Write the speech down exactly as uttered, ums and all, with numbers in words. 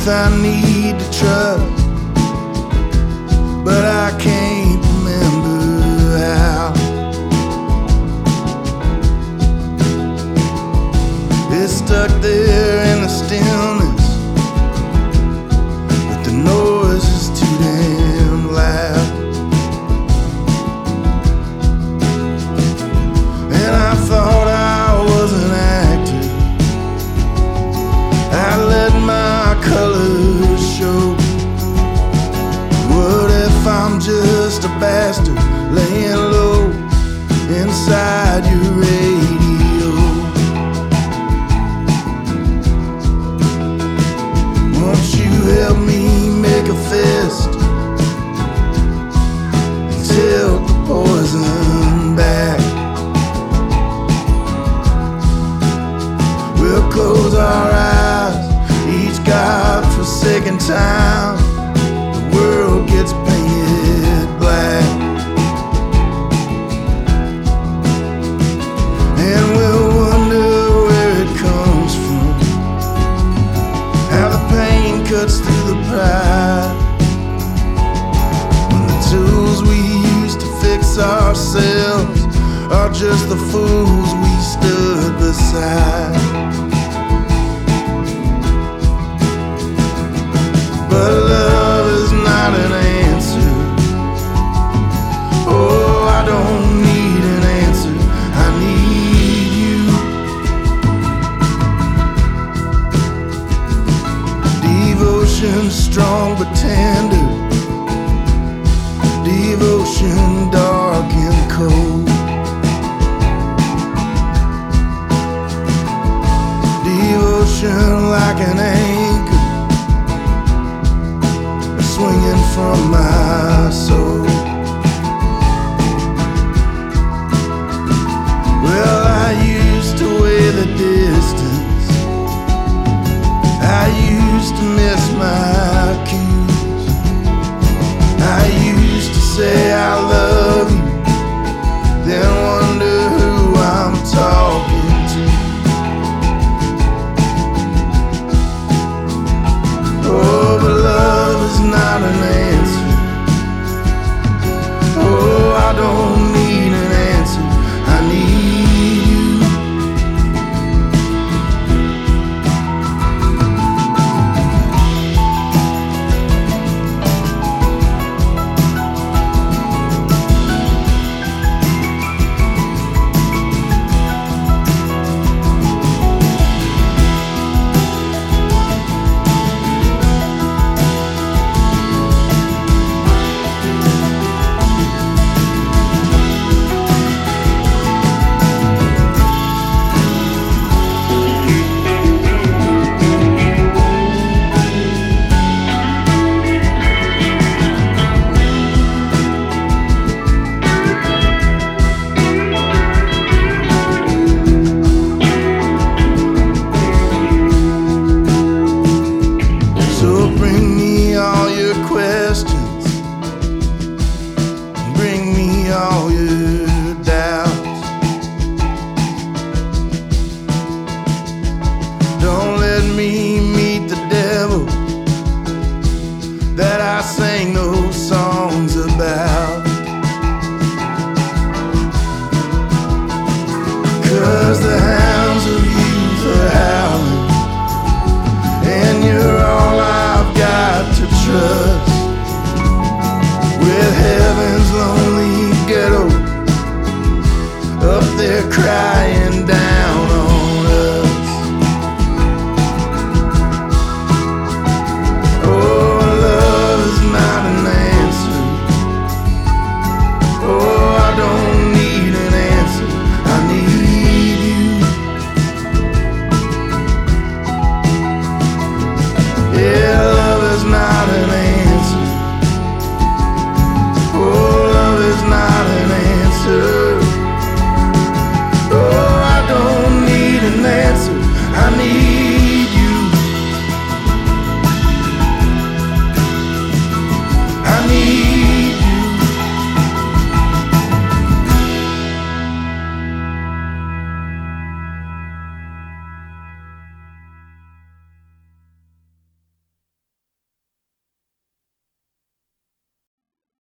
I need to trust, but I can't remember how. It's stuck there in the stillness, but the noise is too damn loud. And I thought I was an actor, I let my colors show. What if I'm just a bastard laying low inside your radio? Won't you help me make a fist and tilt the poison back? We'll close our eyes each godforsaken time the world gets painted black, and we'll wonder where it comes from, how the pain cuts through the pride, when the tools we use to fix ourselves are just the fools we stood beside. But love is not an answer. Oh, I don't need an answer, I need you. Devotion strong but tender, devotion dark and cold, devotion like an anchor swinging from my soul. Well, I used to weigh the distance, I used to miss my cues, I used to say I love you, then wonder who I'm talking to. Oh, but love is not an answer. Oh, I don't need an answer, I need you. All